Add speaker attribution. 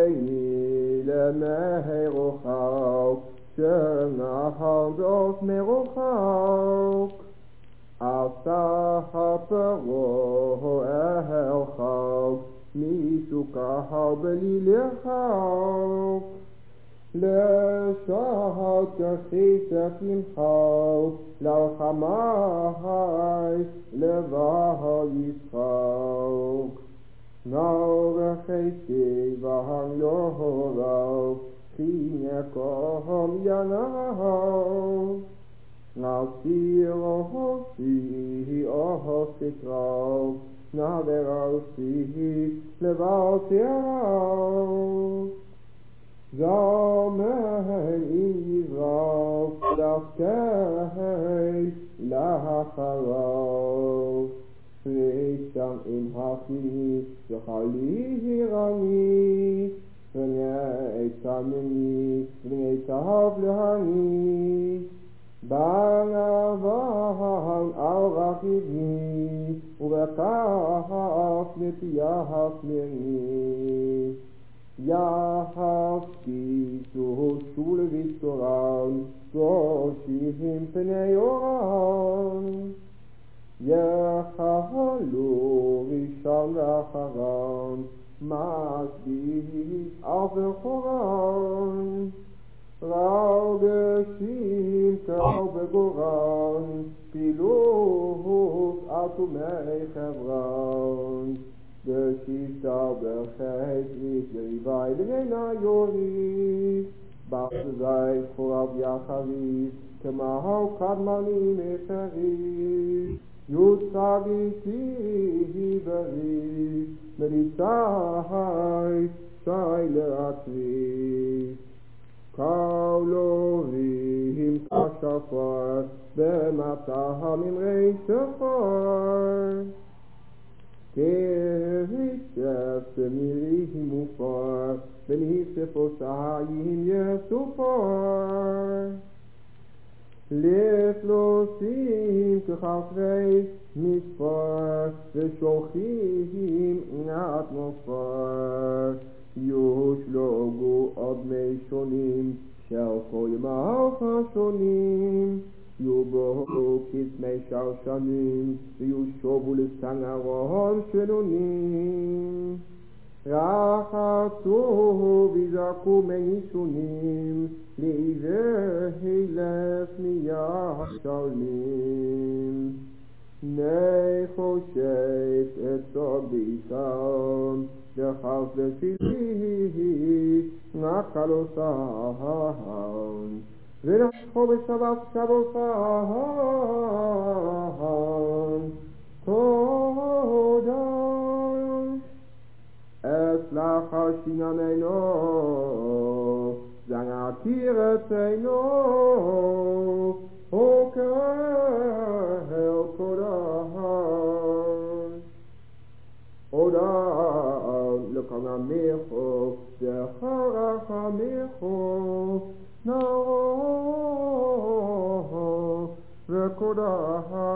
Speaker 1: Beni למרוחק, שמחרדות מרוחק. עשה הפרעה הרחק, מסוכה בלי לרחק. לשחק כחיסך ימחק, ללחמי לבא יצחק. נור חצי והנורב, חינקום ינב. נסיר אוסי אוסקרב, נבר אוסי לבאותיו. זמן יזרב, דווקא לאחריו. רישם עם הכי, וחלי הירני, ונעצה מני, ונעצב להני. בנבן על רכיבי, ובכף נטיח מני. יחפתי שול ותורן, גושים פני אורן. יחלו ראשון ואחרון, משביע אף וחורן. רגשים קר בגורן, פילוס אטומי חברון. בשישה בחשית יריבי לבנה יוריד, בחזי חורב יחריב, כמהו קדמני מפריד. יוצג איתי בריב, מליצי שי לעצבי. קולורים כשפר, במטה ממרי שפר. כהישף במירים מופר, בנהיספותיים יסופר. לפלוסים כחפרי מספר, ושולחים ענת מופר. יושלוגו עוד מי שונים, של כל ימיו השונים. יובאו כתמי שרשנים, ויושבו לסנגרון שנונים. רחצו וזרקו מי שונים, לעבר הילף מיד שרלים. נחושף אצוג בישם, וחף לשילי, נחל אותם. ונחו בסבב שבופן, תודה. אצלח שינמנו, זנע קירתנו, הוקר קודש. עודה לכל עמך, זכרך עמך, נאור וקודש.